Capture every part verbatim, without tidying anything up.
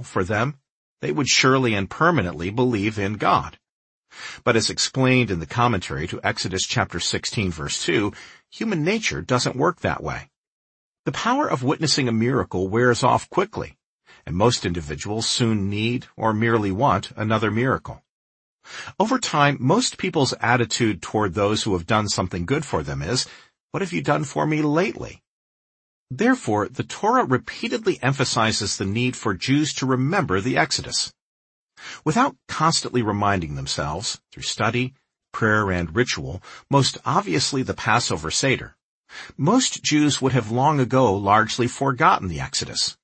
for them, they would surely and permanently believe in God. But as explained in the commentary to Exodus chapter sixteen verse two, human nature doesn't work that way. The power of witnessing a miracle wears off quickly, and most individuals soon need or merely want another miracle. Over time, most people's attitude toward those who have done something good for them is, "What have you done for me lately?" Therefore, the Torah repeatedly emphasizes the need for Jews to remember the Exodus. Without constantly reminding themselves, through study, prayer, and ritual, most obviously the Passover Seder, most Jews would have long ago largely forgotten the Exodus.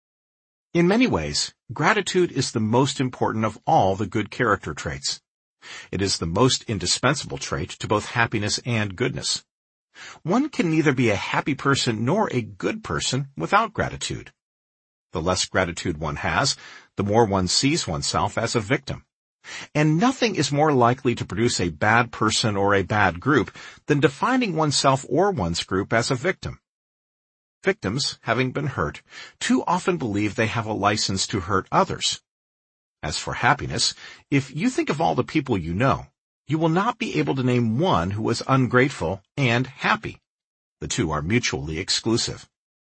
In many ways, gratitude is the most important of all the good character traits. It is the most indispensable trait to both happiness and goodness. One can neither be a happy person nor a good person without gratitude. The less gratitude one has, the more one sees oneself as a victim. And nothing is more likely to produce a bad person or a bad group than defining oneself or one's group as a victim. Victims, having been hurt, too often believe they have a license to hurt others. As for happiness, if you think of all the people you know, you will not be able to name one who is ungrateful and happy. The two are mutually exclusive.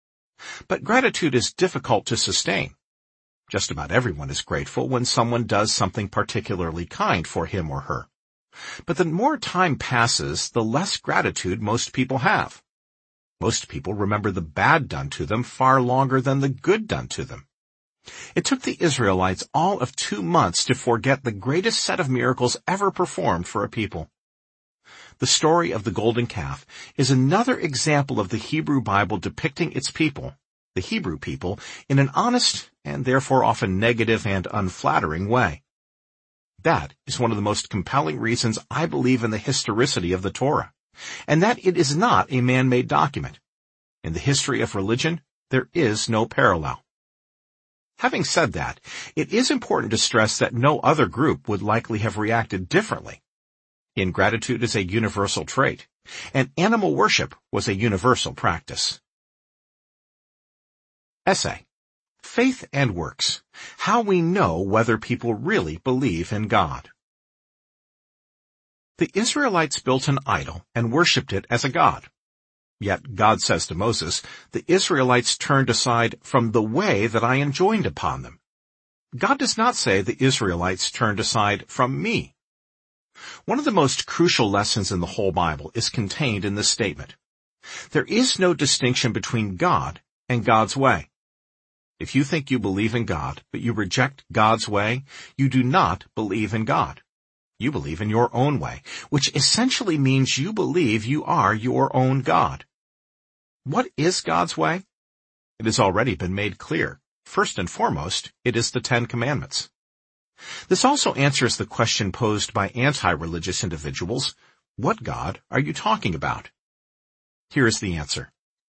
But gratitude is difficult to sustain. Just about everyone is grateful when someone does something particularly kind for him or her. But the more time passes, the less gratitude most people have. Most people remember the bad done to them far longer than the good done to them. It took the Israelites all of two months to forget the greatest set of miracles ever performed for a people. The story of the golden calf is another example of the Hebrew Bible depicting its people, the Hebrew people, in an honest and therefore often negative and unflattering way. That is one of the most compelling reasons I believe in the historicity of the Torah, and that it is not a man-made document. In the history of religion, there is no parallel. Having said that, it is important to stress that no other group would likely have reacted differently. Ingratitude is a universal trait, and animal worship was a universal practice. Essay: Faith and Works. How we know whether people really believe in God. The Israelites built an idol and worshipped it as a god. Yet God says to Moses, "The Israelites turned aside from the way that I enjoined upon them." God does not say the Israelites turned aside from me. One of the most crucial lessons in the whole Bible is contained in this statement. There is no distinction between God and God's way. If you think you believe in God, but you reject God's way, you do not believe in God. You believe in your own way, which essentially means you believe you are your own God. What is God's way? It has already been made clear. First and foremost, it is the Ten Commandments. This also answers the question posed by anti-religious individuals: what God are you talking about? Here is the answer.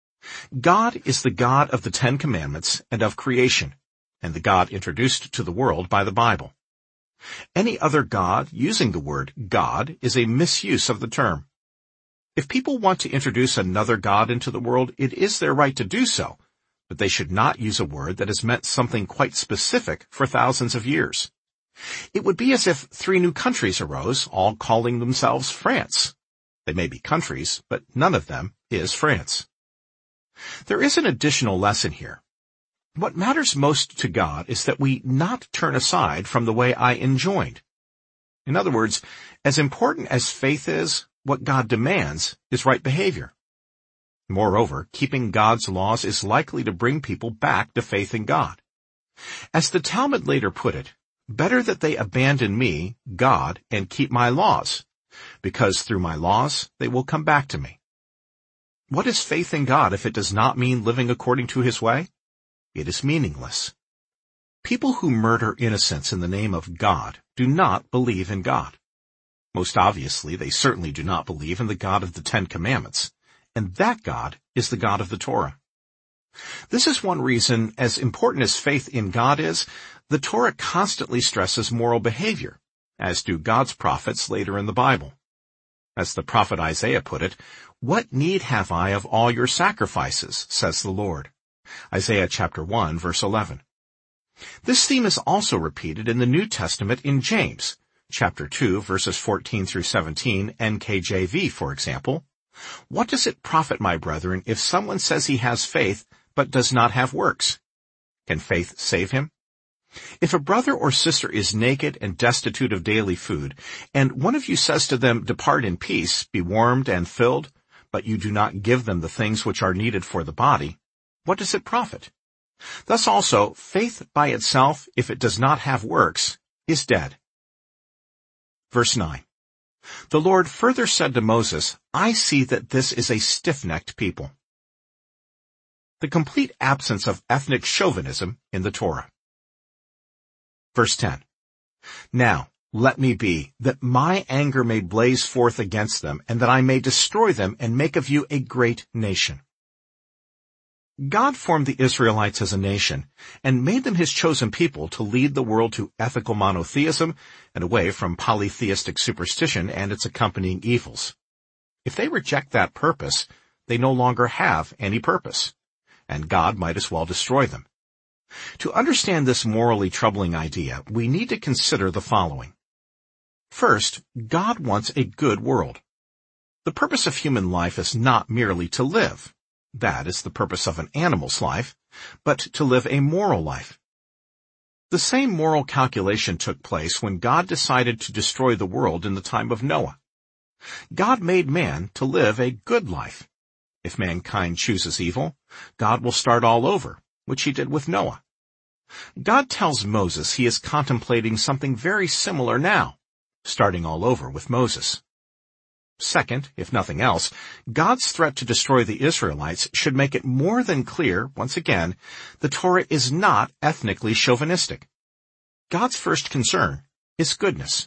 God is the God of the Ten Commandments and of creation, and the God introduced to the world by the Bible. Any other God using the word God is a misuse of the term. If people want to introduce another God into the world, it is their right to do so, but they should not use a word that has meant something quite specific for thousands of years. It would be as if three new countries arose, all calling themselves France. They may be countries, but none of them is France. There is an additional lesson here. What matters most to God is that we not turn aside from the way I enjoined. In other words, as important as faith is, what God demands is right behavior. Moreover, keeping God's laws is likely to bring people back to faith in God. As the Talmud later put it, better that they abandon me, God, and keep my laws, because through my laws they will come back to me. What is faith in God if it does not mean living according to His way? It is meaningless. People who murder innocents in the name of God do not believe in God. Most obviously, they certainly do not believe in the God of the Ten Commandments, and that God is the God of the Torah. This is one reason, as important as faith in God is, the Torah constantly stresses moral behavior, as do God's prophets later in the Bible. As the prophet Isaiah put it, "What need have I of all your sacrifices, says the Lord." Isaiah chapter one, verse eleven. This theme is also repeated in the New Testament in James, chapter two, verses fourteen through seventeen, N K J V, for example. What does it profit, my brethren, if someone says he has faith, but does not have works? Can faith save him? If a brother or sister is naked and destitute of daily food, and one of you says to them, depart in peace, be warmed and filled, but you do not give them the things which are needed for the body, what does it profit? Thus also, faith by itself, if it does not have works, is dead. Verse nine. The Lord further said to Moses, I see that this is a stiff-necked people. The complete absence of ethnic chauvinism in the Torah. Verse ten. Now, let me be, that my anger may blaze forth against them, and that I may destroy them and make of you a great nation. God formed the Israelites as a nation and made them his chosen people to lead the world to ethical monotheism and away from polytheistic superstition and its accompanying evils. If they reject that purpose, they no longer have any purpose, and God might as well destroy them. To understand this morally troubling idea, we need to consider the following. First, God wants a good world. The purpose of human life is not merely to live. That is the purpose of an animal's life, but to live a moral life. The same moral calculation took place when God decided to destroy the world in the time of Noah. God made man to live a good life. If mankind chooses evil, God will start all over, which he did with Noah. God tells Moses he is contemplating something very similar now, starting all over with Moses. Second, if nothing else, God's threat to destroy the Israelites should make it more than clear, once again, the Torah is not ethnically chauvinistic. God's first concern is goodness.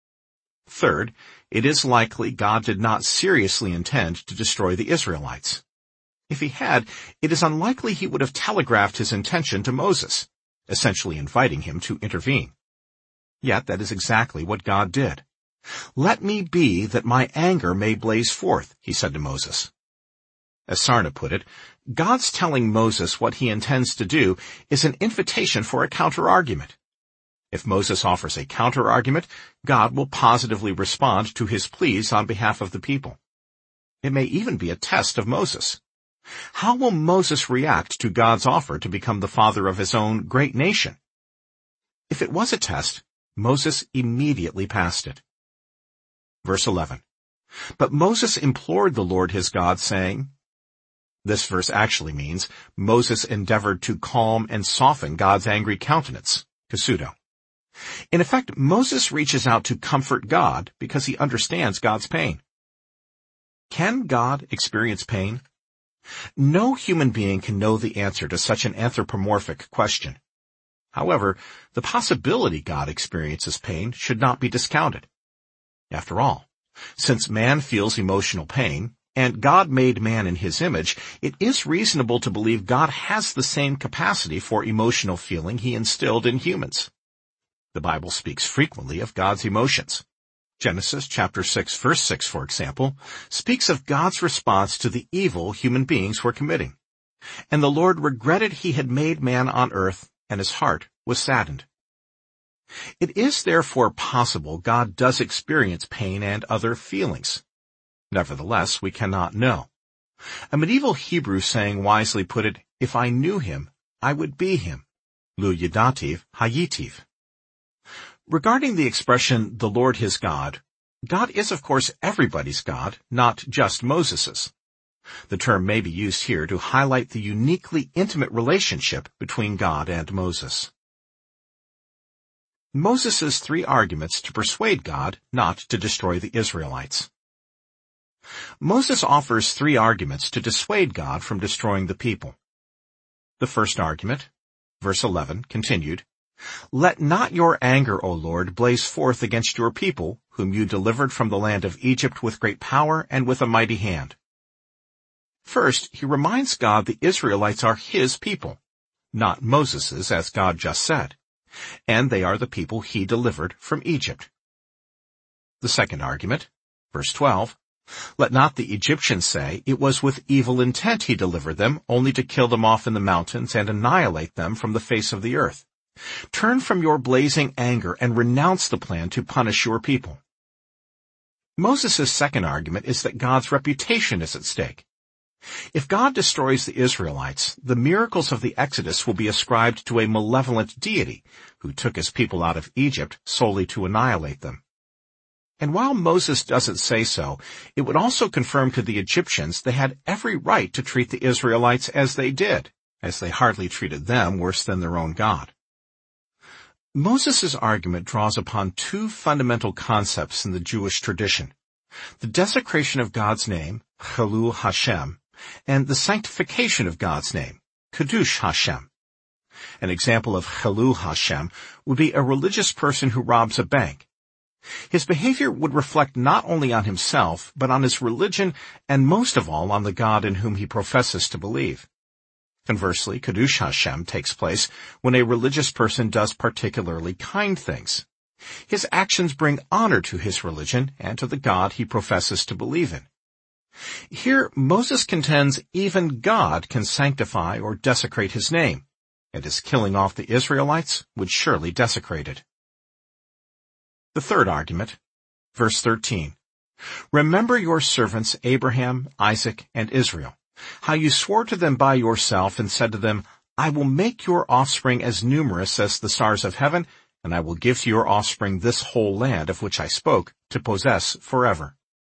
Third, it is likely God did not seriously intend to destroy the Israelites. If he had, it is unlikely he would have telegraphed his intention to Moses, essentially inviting him to intervene. Yet that is exactly what God did. Let me be that my anger may blaze forth, he said to Moses. As Sarna put it, God's telling Moses what he intends to do is an invitation for a counter-argument. If Moses offers a counter-argument, God will positively respond to his pleas on behalf of the people. It may even be a test of Moses. How will Moses react to God's offer to become the father of his own great nation? If it was a test, Moses immediately passed it. Verse eleven. But Moses implored the Lord his God, saying, this verse actually means Moses endeavored to calm and soften God's angry countenance, pseudo. In effect, Moses reaches out to comfort God because he understands God's pain. Can God experience pain? No human being can know the answer to such an anthropomorphic question. However, the possibility God experiences pain should not be discounted. After all, since man feels emotional pain, and God made man in his image, it is reasonable to believe God has the same capacity for emotional feeling he instilled in humans. The Bible speaks frequently of God's emotions. Genesis chapter six, verse six, for example, speaks of God's response to the evil human beings were committing. And the Lord regretted he had made man on earth, and his heart was saddened. It is therefore possible God does experience pain and other feelings. Nevertheless, we cannot know. A medieval Hebrew saying wisely put it, if I knew him, I would be him. Lu Yadativ Hayitiv. Regarding the expression, the Lord his God, God is of course everybody's God, not just Moses's. The term may be used here to highlight the uniquely intimate relationship between God and Moses. Moses' three arguments to persuade God not to destroy the Israelites. Moses offers three arguments to dissuade God from destroying the people. The first argument, verse eleven, continued, let not your anger, O Lord, blaze forth against your people, whom you delivered from the land of Egypt with great power and with a mighty hand. First, he reminds God the Israelites are his people, not Moses's, as God just said, and they are the people he delivered from Egypt. The second argument, verse twelve, let not the Egyptians say, it was with evil intent he delivered them, only to kill them off in the mountains and annihilate them from the face of the earth. Turn from your blazing anger and renounce the plan to punish your people. Moses' second argument is that God's reputation is at stake. If God destroys the Israelites, the miracles of the Exodus will be ascribed to a malevolent deity who took his people out of Egypt solely to annihilate them. And while Moses doesn't say so, it would also confirm to the Egyptians they had every right to treat the Israelites as they did, as they hardly treated them worse than their own God. Moses' argument draws upon two fundamental concepts in the Jewish tradition: the desecration of God's name, Chilul Hashem, and the sanctification of God's name, Kiddush Hashem. An example of Chilul Hashem would be a religious person who robs a bank. His behavior would reflect not only on himself, but on his religion, and most of all on the God in whom he professes to believe. Conversely, Kiddush Hashem takes place when a religious person does particularly kind things. His actions bring honor to his religion and to the God he professes to believe in. Here, Moses contends even God can sanctify or desecrate his name, and his killing off the Israelites would surely desecrate it. The third argument, verse thirteen. Remember your servants Abraham, Isaac, and Israel, how you swore to them by yourself and said to them, I will make your offspring as numerous as the stars of heaven, and I will give to your offspring this whole land of which I spoke, to possess forever.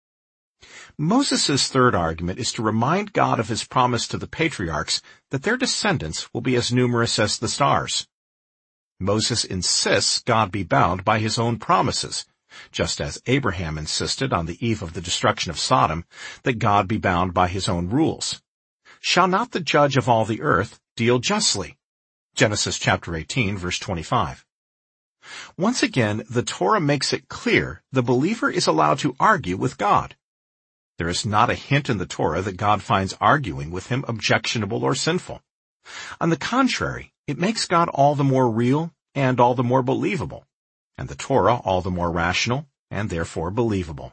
Moses' third argument is to remind God of his promise to the patriarchs that their descendants will be as numerous as the stars. Moses insists God be bound by his own promises, just as Abraham insisted on the eve of the destruction of Sodom that God be bound by his own rules. Shall not the judge of all the earth deal justly? Genesis chapter eighteen, verse twenty-five. Once again, the Torah makes it clear the believer is allowed to argue with God. There is not a hint in the Torah that God finds arguing with him objectionable or sinful. On the contrary, it makes God all the more real and all the more believable, and the Torah all the more rational and therefore believable.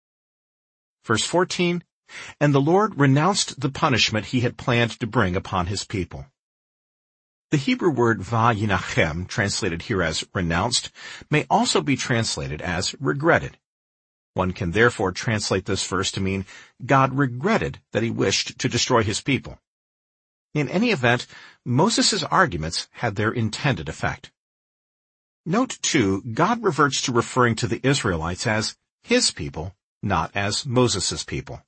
Verse fourteen, and the Lord renounced the punishment he had planned to bring upon his people. The Hebrew word vayinachem, translated here as renounced, may also be translated as regretted. One can therefore translate this verse to mean God regretted that he wished to destroy his people. In any event, Moses' arguments had their intended effect. Note, too, God reverts to referring to the Israelites as his people, not as Moses' people.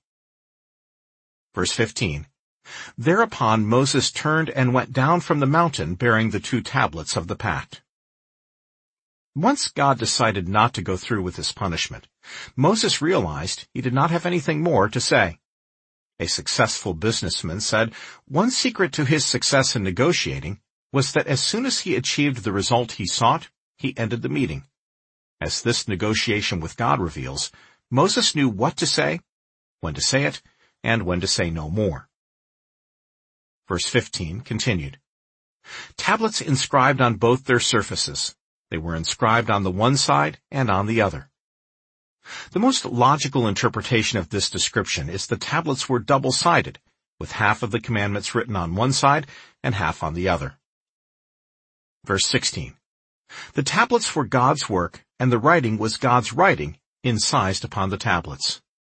Verse fifteen. Thereupon Moses turned and went down from the mountain bearing the two tablets of the pact. Once God decided not to go through with his punishment, Moses realized he did not have anything more to say. A successful businessman said one secret to his success in negotiating was that as soon as he achieved the result he sought, he ended the meeting. As this negotiation with God reveals, Moses knew what to say, when to say it, and when to say no more. Verse fifteen continued. Tablets inscribed on both their surfaces. They were inscribed on the one side and on the other. The most logical interpretation of this description is the tablets were double-sided, with half of the commandments written on one side and half on the other. Verse sixteen. The tablets were God's work, and the writing was God's writing, incised upon the tablets.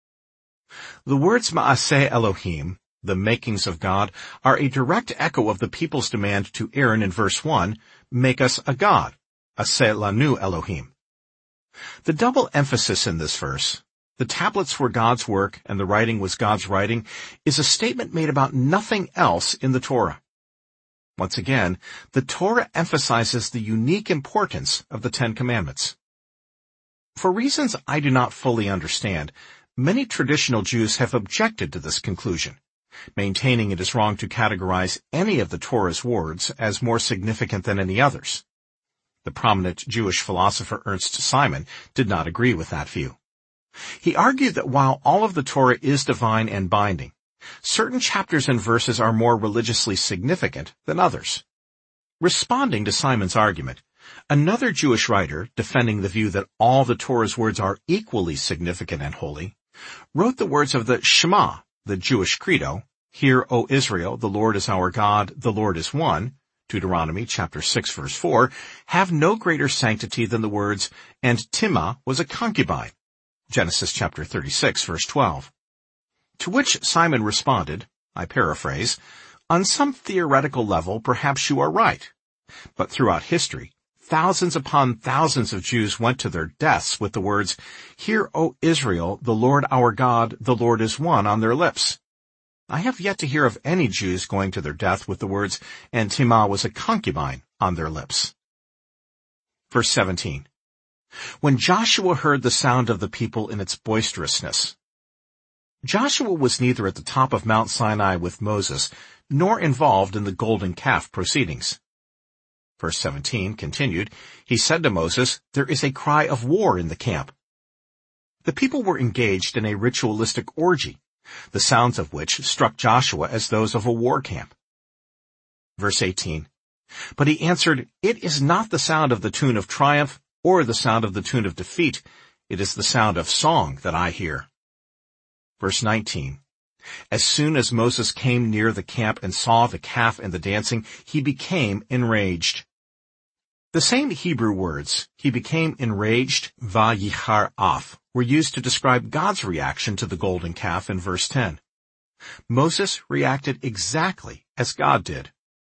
The words Ma'aseh Elohim, the makings of God, are a direct echo of the people's demand to Aaron in verse one, make us a God, Aseh lanu Elohim. The double emphasis in this verse, the tablets were God's work and the writing was God's writing, is a statement made about nothing else in the Torah. Once again, the Torah emphasizes the unique importance of the Ten Commandments. For reasons I do not fully understand, many traditional Jews have objected to this conclusion, maintaining it is wrong to categorize any of the Torah's words as more significant than any others. The prominent Jewish philosopher Ernst Simon did not agree with that view. He argued that while all of the Torah is divine and binding, certain chapters and verses are more religiously significant than others. Responding to Simon's argument, another Jewish writer, defending the view that all the Torah's words are equally significant and holy, wrote the words of the Shema, the Jewish credo, Hear, O Israel, the Lord is our God, the Lord is one, Deuteronomy chapter six verse four, have no greater sanctity than the words, "And Timnah was a concubine," Genesis chapter thirty-six verse twelve. To which Simon responded, I paraphrase, "On some theoretical level, perhaps you are right. But throughout history, thousands upon thousands of Jews went to their deaths with the words, 'Hear, O Israel, the Lord our God, the Lord is one,' on their lips. I have yet to hear of any Jews going to their death with the words, 'And Timnah was a concubine,' on their lips." Verse seventeen. When Joshua heard the sound of the people in its boisterousness. Joshua was neither at the top of Mount Sinai with Moses, nor involved in the golden calf proceedings. Verse seventeen continued, "He said to Moses, 'There is a cry of war in the camp.'" The people were engaged in a ritualistic orgy, the sounds of which struck Joshua as those of a war camp. Verse eighteen, "But he answered, 'It is not the sound of the tune of triumph, or the sound of the tune of defeat. It is the sound of song that I hear.'" Verse nineteen, "As soon as Moses came near the camp and saw the calf and the dancing, he became enraged." The same Hebrew words, "he became enraged," vayichar af, were used to describe God's reaction to the golden calf in verse ten. Moses reacted exactly as God did.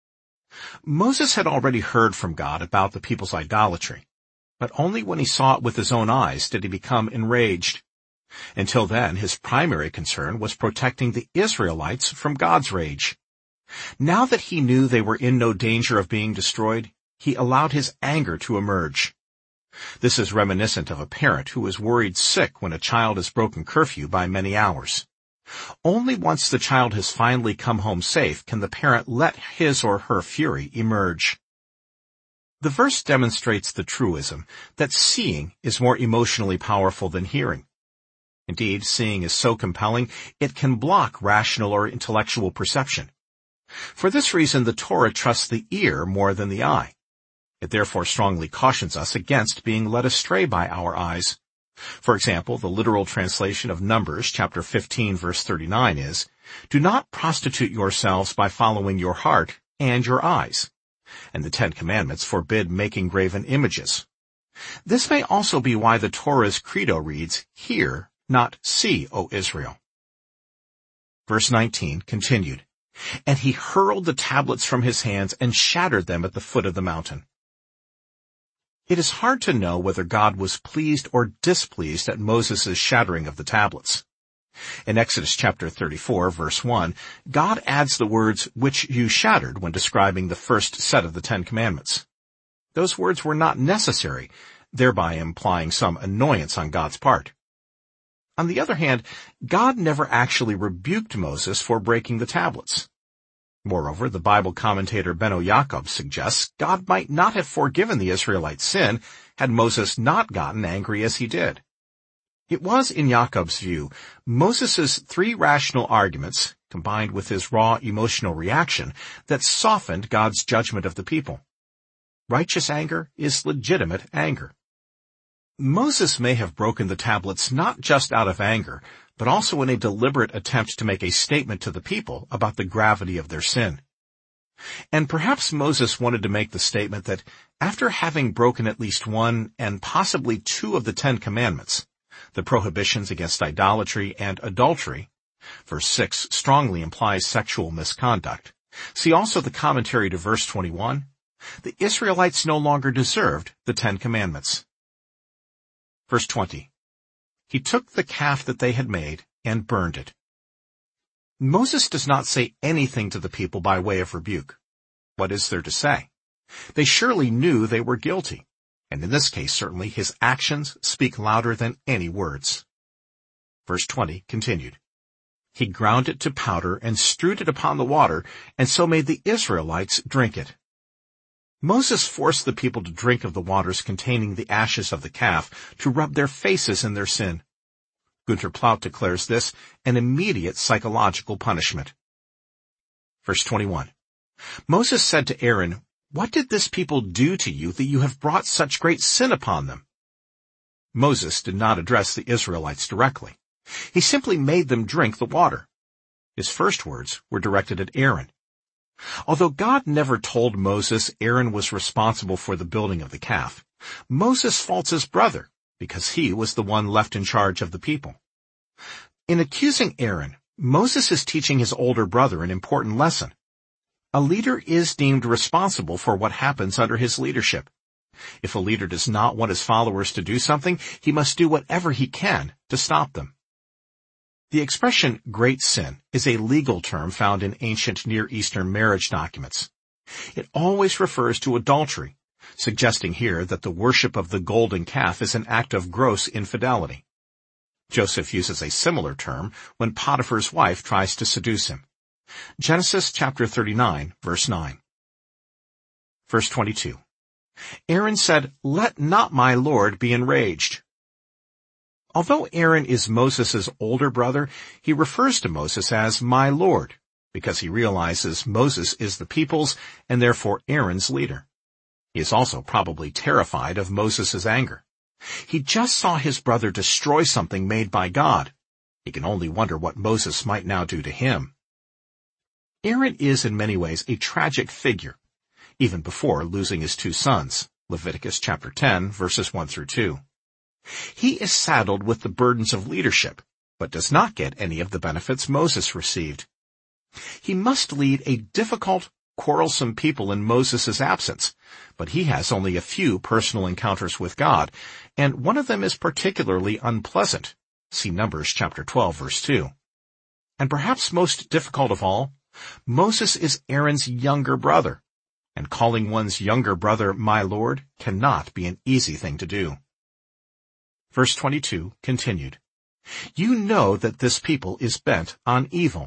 Moses had already heard from God about the people's idolatry, but only when he saw it with his own eyes did he become enraged. Until then, his primary concern was protecting the Israelites from God's rage. Now that he knew they were in no danger of being destroyed, he allowed his anger to emerge. This is reminiscent of a parent who is worried sick when a child has broken curfew by many hours. Only once the child has finally come home safe can the parent let his or her fury emerge. The verse demonstrates the truism that seeing is more emotionally powerful than hearing. Indeed, seeing is so compelling, it can block rational or intellectual perception. For this reason, the Torah trusts the ear more than the eye. It therefore strongly cautions us against being led astray by our eyes. For example, the literal translation of Numbers chapter fifteen verse thirty-nine is, "Do not prostitute yourselves by following your heart and your eyes." And the Ten Commandments forbid making graven images. This may also be why the Torah's credo reads, "Hear, not see, O Israel." Verse nineteen continued, "And he hurled the tablets from his hands and shattered them at the foot of the mountain." It is hard to know whether God was pleased or displeased at Moses' shattering of the tablets. In Exodus chapter thirty-four, verse one, God adds the words, "which you shattered," when describing the first set of the Ten Commandments. Those words were not necessary, thereby implying some annoyance on God's part. On the other hand, God never actually rebuked Moses for breaking the tablets. Moreover, the Bible commentator Beno Yaakov suggests God might not have forgiven the Israelites' sin had Moses not gotten angry as he did. It was, in Yaakov's view, Moses' three rational arguments, combined with his raw emotional reaction, that softened God's judgment of the people. Righteous anger is legitimate anger. Moses may have broken the tablets not just out of anger, but also in a deliberate attempt to make a statement to the people about the gravity of their sin. And perhaps Moses wanted to make the statement that after having broken at least one and possibly two of the Ten Commandments, the prohibitions against idolatry and adultery, verse six strongly implies sexual misconduct. See also the commentary to verse twenty-one. The Israelites no longer deserved the Ten Commandments. Verse twenty. He took the calf that they had made and burned it. Moses does not say anything to the people by way of rebuke. What is there to say? They surely knew they were guilty, and in this case certainly his actions speak louder than any words. Verse twenty continued. He ground it to powder and strewed it upon the water, and so made the Israelites drink it. Moses forced the people to drink of the waters containing the ashes of the calf to rub their faces in their sin. Günter Plaut declares this an immediate psychological punishment. Verse twenty-one. Moses said to Aaron, "What did this people do to you that you have brought such great sin upon them?" Moses did not address the Israelites directly. He simply made them drink the water. His first words were directed at Aaron. Although God never told Moses Aaron was responsible for the building of the calf, Moses faults his brother because he was the one left in charge of the people. In accusing Aaron, Moses is teaching his older brother an important lesson. A leader is deemed responsible for what happens under his leadership. If a leader does not want his followers to do something, he must do whatever he can to stop them. The expression great sin is a legal term found in ancient Near Eastern marriage documents. It always refers to adultery, suggesting here that the worship of the golden calf is an act of gross infidelity. Joseph uses a similar term when Potiphar's wife tries to seduce him. Genesis chapter thirty-nine, verse nine. Verse twenty-two. Aaron said, "Let not my Lord be enraged." Although Aaron is Moses' older brother, he refers to Moses as "my Lord," because he realizes Moses is the people's and therefore Aaron's leader. He is also probably terrified of Moses' anger. He just saw his brother destroy something made by God. He can only wonder what Moses might now do to him. Aaron is in many ways a tragic figure, even before losing his two sons, Leviticus chapter ten, verses one through two. He is saddled with the burdens of leadership, but does not get any of the benefits Moses received. He must lead a difficult, quarrelsome people in Moses' absence, but he has only a few personal encounters with God, and one of them is particularly unpleasant. See Numbers chapter twelve, verse two. And perhaps most difficult of all, Moses is Aaron's younger brother, and calling one's younger brother "my Lord" cannot be an easy thing to do. Verse twenty-two continued, "You know that this people is bent on evil."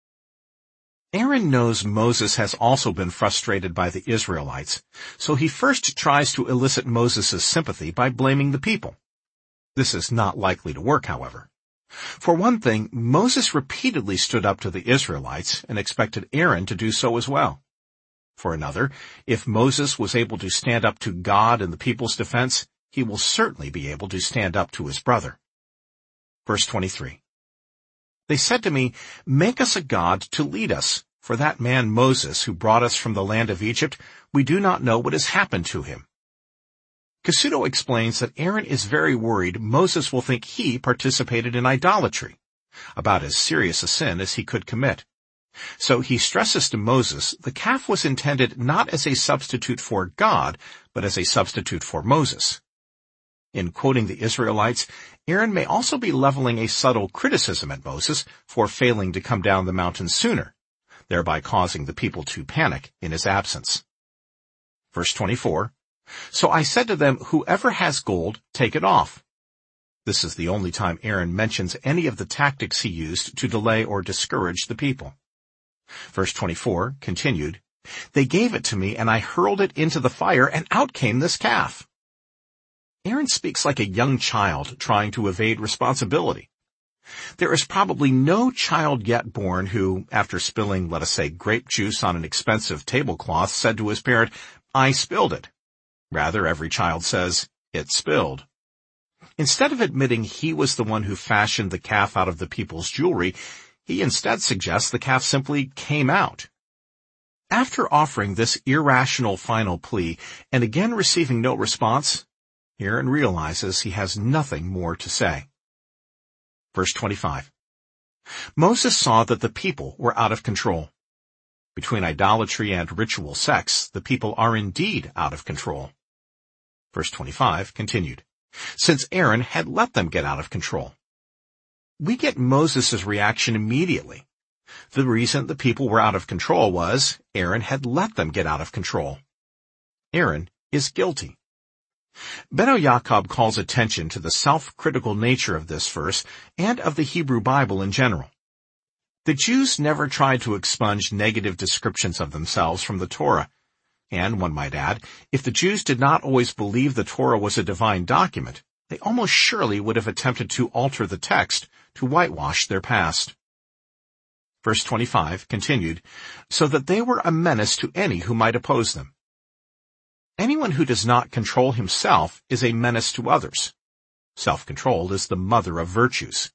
Aaron knows Moses has also been frustrated by the Israelites, so he first tries to elicit Moses' sympathy by blaming the people. This is not likely to work, however. For one thing, Moses repeatedly stood up to the Israelites and expected Aaron to do so as well. For another, if Moses was able to stand up to God in the people's defense, he will certainly be able to stand up to his brother. Verse twenty-three. They said to me, "Make us a god to lead us, for that man Moses who brought us from the land of Egypt, we do not know what has happened to him." Cassuto explains that Aaron is very worried Moses will think he participated in idolatry, about as serious a sin as he could commit. So he stresses to Moses the calf was intended not as a substitute for God, but as a substitute for Moses. In quoting the Israelites, Aaron may also be leveling a subtle criticism at Moses for failing to come down the mountain sooner, thereby causing the people to panic in his absence. Verse twenty-four, "So I said to them, whoever has gold, take it off." This is the only time Aaron mentions any of the tactics he used to delay or discourage the people. Verse twenty-four continued, "They gave it to me, and I hurled it into the fire, and out came this calf." Aaron speaks like a young child trying to evade responsibility. There is probably no child yet born who, after spilling, let us say, grape juice on an expensive tablecloth, said to his parent, "I spilled it." Rather, every child says, "It spilled." Instead of admitting he was the one who fashioned the calf out of the people's jewelry, he instead suggests the calf simply came out. After offering this irrational final plea, and again receiving no response, Aaron realizes he has nothing more to say. Verse twenty-five. Moses saw that the people were out of control. Between idolatry and ritual sex, the people are indeed out of control. Verse twenty-five continued, "Since Aaron had let them get out of control." We get Moses' reaction immediately. The reason the people were out of control was Aaron had let them get out of control. Aaron is guilty. Beno Yaakov calls attention to the self-critical nature of this verse and of the Hebrew Bible in general. The Jews never tried to expunge negative descriptions of themselves from the Torah, and, one might add, if the Jews did not always believe the Torah was a divine document, they almost surely would have attempted to alter the text to whitewash their past. Verse twenty-five continued, "So that they were a menace to any who might oppose them." Anyone who does not control himself is a menace to others. Self-control is the mother of virtues.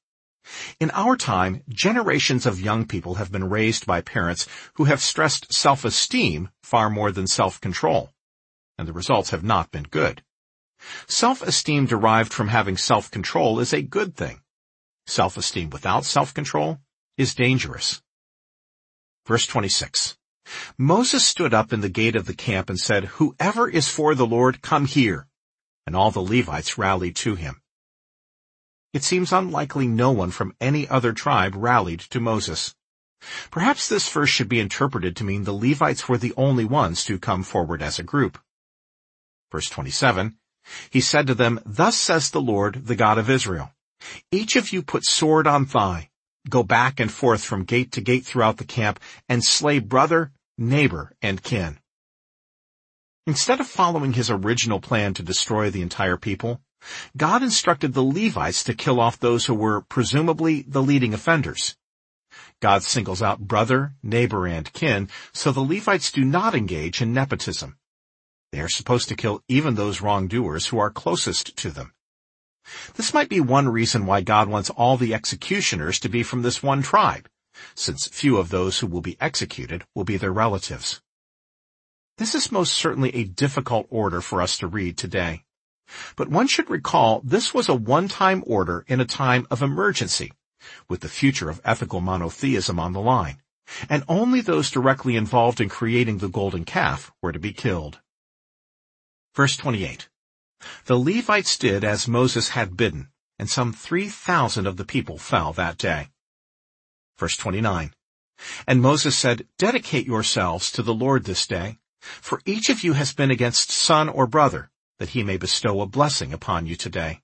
In our time, generations of young people have been raised by parents who have stressed self-esteem far more than self-control, and the results have not been good. Self-esteem derived from having self-control is a good thing. Self-esteem without self-control is dangerous. Verse twenty-six. Moses stood up in the gate of the camp and said, "Whoever is for the Lord, come here." And all the Levites rallied to him. It seems unlikely no one from any other tribe rallied to Moses. Perhaps this verse should be interpreted to mean the Levites were the only ones to come forward as a group. Verse twenty-seven, he said to them, "Thus says the Lord, the God of Israel, each of you put sword on thigh, go back and forth from gate to gate throughout the camp, and slay brother, neighbor, and kin." Instead of following his original plan to destroy the entire people, God instructed the Levites to kill off those who were presumably the leading offenders. God singles out brother, neighbor, and kin, so the Levites do not engage in nepotism. They are supposed to kill even those wrongdoers who are closest to them. This might be one reason why God wants all the executioners to be from this one tribe, since few of those who will be executed will be their relatives. This is most certainly a difficult order for us to read today. But one should recall this was a one-time order in a time of emergency, with the future of ethical monotheism on the line, and only those directly involved in creating the golden calf were to be killed. Verse twenty-eight. The Levites did as Moses had bidden, and some three thousand of the people fell that day. Verse twenty-nine. And Moses said, "Dedicate yourselves to the Lord this day, for each of you has been against son or brother, that he may bestow a blessing upon you today."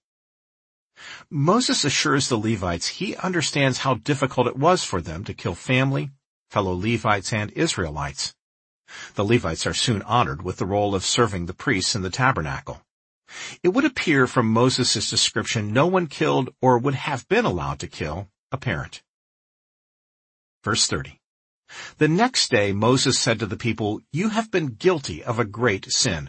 Moses assures the Levites he understands how difficult it was for them to kill family, fellow Levites, and Israelites. The Levites are soon honored with the role of serving the priests in the tabernacle. It would appear from Moses' description no one killed or would have been allowed to kill a parent. Verse thirty. The next day Moses said to the people, "You have been guilty of a great sin."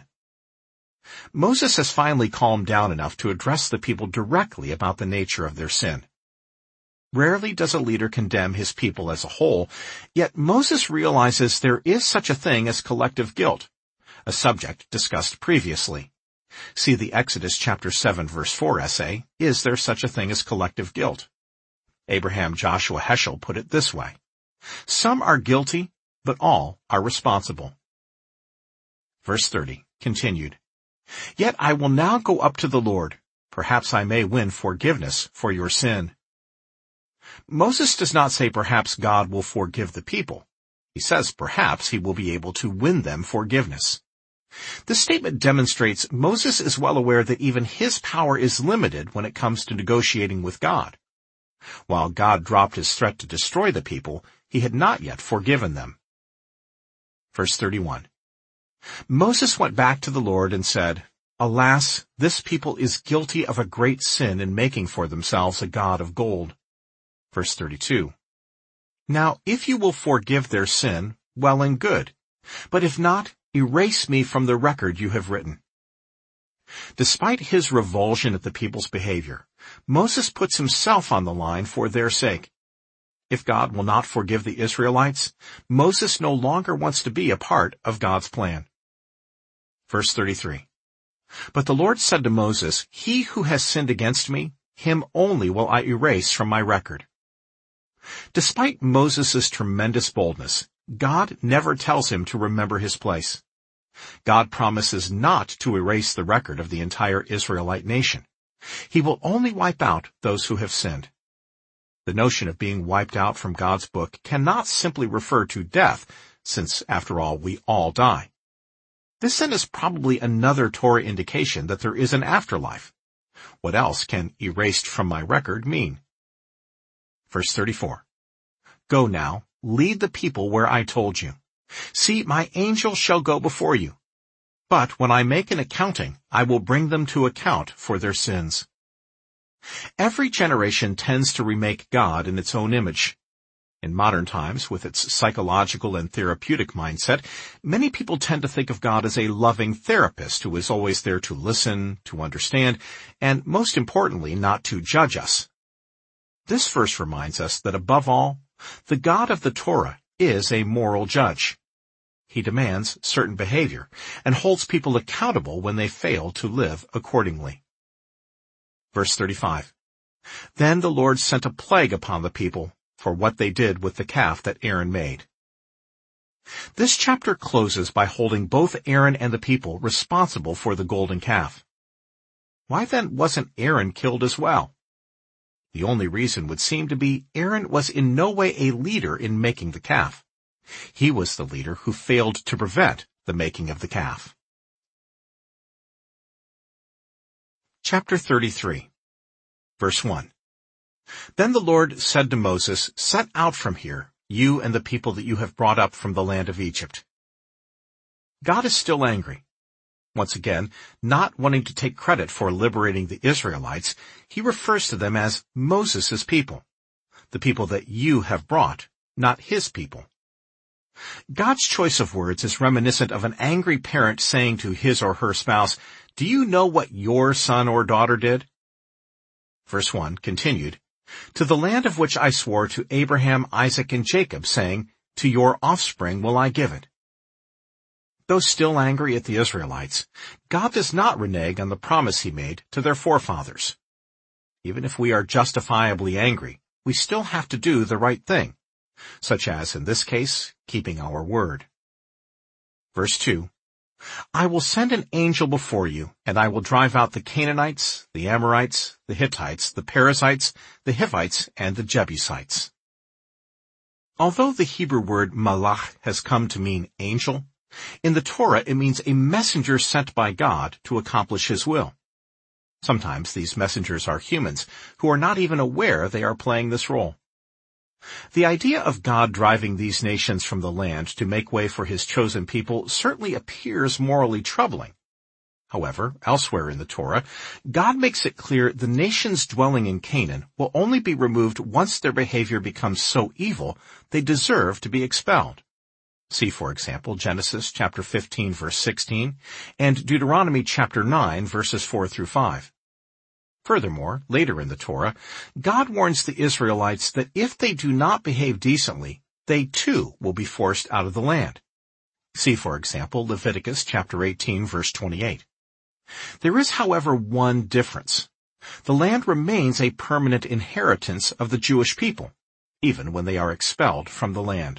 Moses has finally calmed down enough to address the people directly about the nature of their sin. Rarely does a leader condemn his people as a whole, yet Moses realizes there is such a thing as collective guilt, a subject discussed previously. See the Exodus chapter seven verse four essay, "Is there such a thing as collective guilt?" Abraham Joshua Heschel put it this way, "Some are guilty, but all are responsible." Verse thirty, continued, "Yet I will now go up to the Lord. Perhaps I may win forgiveness for your sin." Moses does not say perhaps God will forgive the people. He says perhaps he will be able to win them forgiveness. This statement demonstrates Moses is well aware that even his power is limited when it comes to negotiating with God. While God dropped his threat to destroy the people, he had not yet forgiven them. Verse thirty-one. Moses went back to the Lord and said, "Alas, this people is guilty of a great sin in making for themselves a god of gold." Verse thirty-two. Now if you will forgive their sin, well and good. But if not, erase me from the record you have written. Despite his revulsion at the people's behavior, Moses puts himself on the line for their sake. If God will not forgive the Israelites, Moses no longer wants to be a part of God's plan. Verse thirty-three. But the Lord said to Moses, "He who has sinned against me, him only will I erase from my record." Despite Moses' tremendous boldness, God never tells him to remember his place. God promises not to erase the record of the entire Israelite nation. He will only wipe out those who have sinned. The notion of being wiped out from God's book cannot simply refer to death, since, after all, we all die. This then is probably another Torah indication that there is an afterlife. What else can erased from my record mean? Verse thirty-four. Go now, lead the people where I told you. See, my angel shall go before you. But when I make an accounting, I will bring them to account for their sins. Every generation tends to remake God in its own image. In modern times, with its psychological and therapeutic mindset, many people tend to think of God as a loving therapist who is always there to listen, to understand, and most importantly, not to judge us. This verse reminds us that above all, the God of the Torah is a moral judge. He demands certain behavior and holds people accountable when they fail to live accordingly. Verse thirty-five. Then the Lord sent a plague upon the people for what they did with the calf that Aaron made. This chapter closes by holding both Aaron and the people responsible for the golden calf. Why then wasn't Aaron killed as well? The only reason would seem to be Aaron was in no way a leader in making the calf. He was the leader who failed to prevent the making of the calf. Chapter thirty-three, verse one. Then the Lord said to Moses, "Set out from here, you and the people that you have brought up from the land of Egypt." God is still angry. Once again, not wanting to take credit for liberating the Israelites, he refers to them as Moses' people, the people that you have brought, not his people. God's choice of words is reminiscent of an angry parent saying to his or her spouse, "Do you know what your son or daughter did?" Verse one continued, "To the land of which I swore to Abraham, Isaac, and Jacob, saying, to your offspring will I give it." Though still angry at the Israelites, God does not renege on the promise he made to their forefathers. Even if we are justifiably angry, we still have to do the right thing, such as, in this case, keeping our word. Verse two, "I will send an angel before you, and I will drive out the Canaanites, the Amorites, the Hittites, the Perizzites, the Hivites, and the Jebusites." Although the Hebrew word malach has come to mean angel, in the Torah it means a messenger sent by God to accomplish his will. Sometimes these messengers are humans who are not even aware they are playing this role. The idea of God driving these nations from the land to make way for his chosen people certainly appears morally troubling. However, elsewhere in the Torah, God makes it clear the nations dwelling in Canaan will only be removed once their behavior becomes so evil they deserve to be expelled. See, for example, Genesis chapter fifteen, verse sixteen, and Deuteronomy chapter nine, verses four through five. Furthermore, later in the Torah, God warns the Israelites that if they do not behave decently, they too will be forced out of the land. See, for example, Leviticus chapter eighteen, verse twenty-eight. There is, however, one difference. The land remains a permanent inheritance of the Jewish people, even when they are expelled from the land.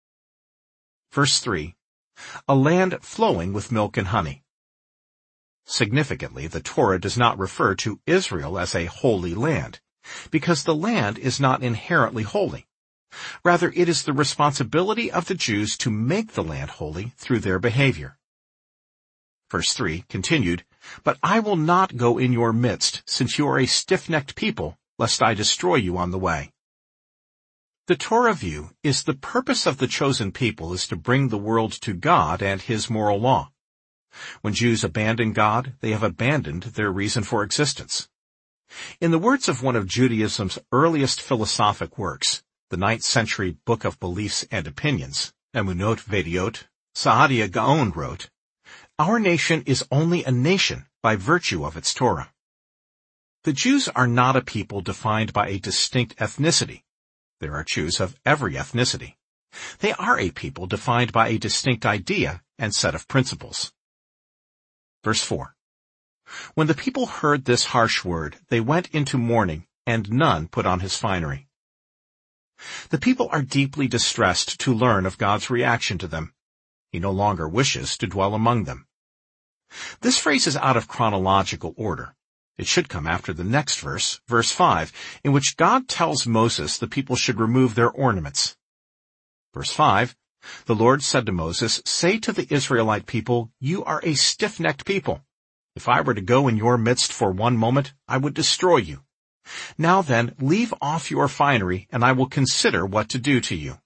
Verse three, "A land flowing with milk and honey." Significantly, the Torah does not refer to Israel as a holy land, because the land is not inherently holy. Rather, it is the responsibility of the Jews to make the land holy through their behavior. Verse three continued, "But I will not go in your midst, since you are a stiff-necked people, lest I destroy you on the way." The Torah view is the purpose of the chosen people is to bring the world to God and his moral law. When Jews abandon God, they have abandoned their reason for existence. In the words of one of Judaism's earliest philosophic works, the ninth century Book of Beliefs and Opinions, Emunot Vediot, Saadia Gaon wrote, "Our nation is only a nation by virtue of its Torah." The Jews are not a people defined by a distinct ethnicity. There are Jews of every ethnicity. They are a people defined by a distinct idea and set of principles. Verse four. "When the people heard this harsh word, they went into mourning, and none put on his finery." The people are deeply distressed to learn of God's reaction to them. He no longer wishes to dwell among them. This phrase is out of chronological order. It should come after the next verse, verse five, in which God tells Moses the people should remove their ornaments. Verse five, "The Lord said to Moses, say to the Israelite people, you are a stiff-necked people. If I were to go in your midst for one moment, I would destroy you. Now then, leave off your finery, and I will consider what to do to you."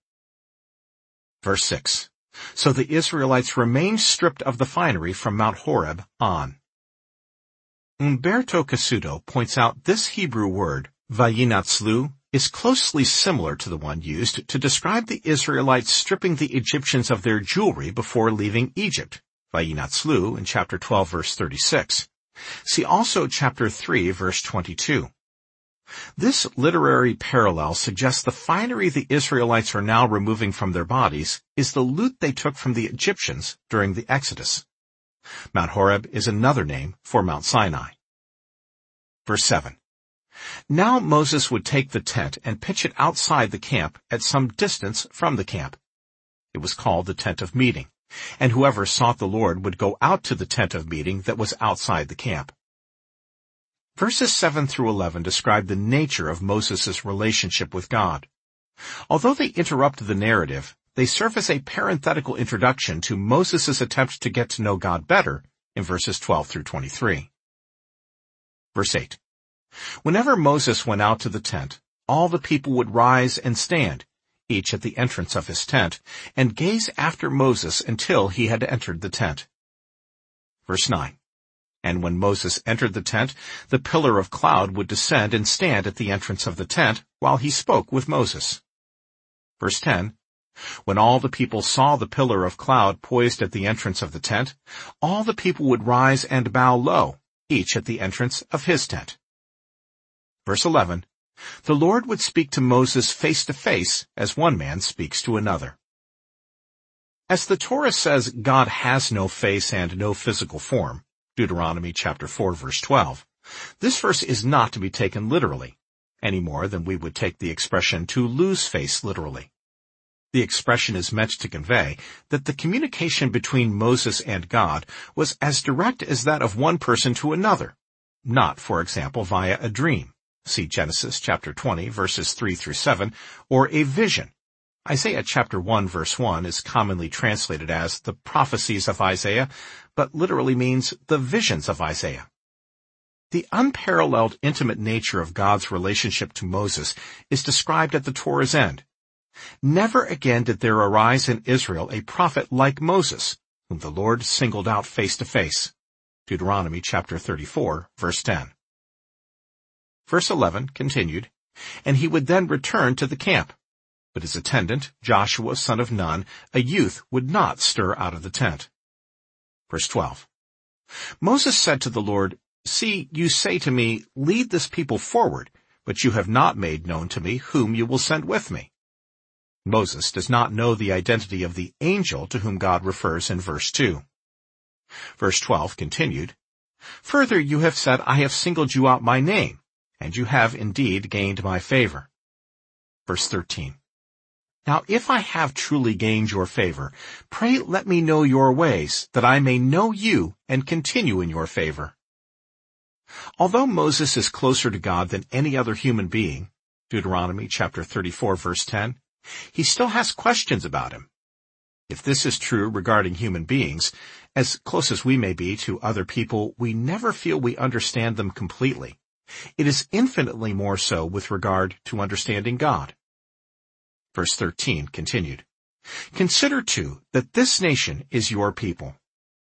Verse six, "So the Israelites remained stripped of the finery from Mount Horeb on." Umberto Cassuto points out this Hebrew word, vayinatzlu, is closely similar to the one used to describe the Israelites stripping the Egyptians of their jewelry before leaving Egypt, vayinatzlu in chapter twelve, verse thirty-six. See also chapter three, verse twenty-two. This literary parallel suggests the finery the Israelites are now removing from their bodies is the loot they took from the Egyptians during the Exodus. Mount Horeb is another name for Mount Sinai. Verse seven. Now Moses would take the tent and pitch it outside the camp at some distance from the camp. It was called the tent of meeting, and whoever sought the Lord would go out to the tent of meeting that was outside the camp. Verses seven through eleven describe the nature of Moses' relationship with God. Although they interrupt the narrative, they serve as a parenthetical introduction to Moses' attempt to get to know God better in verses twelve through twenty-three. Verse eight. Whenever Moses went out to the tent, all the people would rise and stand, each at the entrance of his tent, and gaze after Moses until he had entered the tent. Verse nine. And when Moses entered the tent, the pillar of cloud would descend and stand at the entrance of the tent while he spoke with Moses. Verse ten. When all the people saw the pillar of cloud poised at the entrance of the tent, all the people would rise and bow low, each at the entrance of his tent. Verse eleven. The Lord would speak to Moses face to face as one man speaks to another. As the Torah says God has no face and no physical form, Deuteronomy chapter four verse twelve, this verse is not to be taken literally, any more than we would take the expression to lose face literally. The expression is meant to convey that the communication between Moses and God was as direct as that of one person to another, not, for example, via a dream. See Genesis chapter twenty verses three through seven, or a vision. Isaiah chapter one verse one is commonly translated as the prophecies of Isaiah, but literally means the visions of Isaiah. The unparalleled intimate nature of God's relationship to Moses is described at the Torah's end. Never again did there arise in Israel a prophet like Moses, whom the Lord singled out face to face. Deuteronomy chapter thirty-four verse ten. Verse eleven continued, and he would then return to the camp. But his attendant, Joshua son of Nun, a youth, would not stir out of the tent. Verse twelve. Moses said to the Lord, See, you say to me, Lead this people forward, but you have not made known to me whom you will send with me. Moses does not know the identity of the angel to whom God refers in verse two. Verse twelve continued, Further you have said, I have singled you out by name, and you have indeed gained my favor. Verse thirteen. Now if I have truly gained your favor, pray let me know your ways, that I may know you and continue in your favor. Although Moses is closer to God than any other human being, Deuteronomy chapter thirty-four verse ten, he still has questions about him. If this is true regarding human beings, as close as we may be to other people, we never feel we understand them completely. It is infinitely more so with regard to understanding God. Verse thirteen continued, Consider, too, that this nation is your people.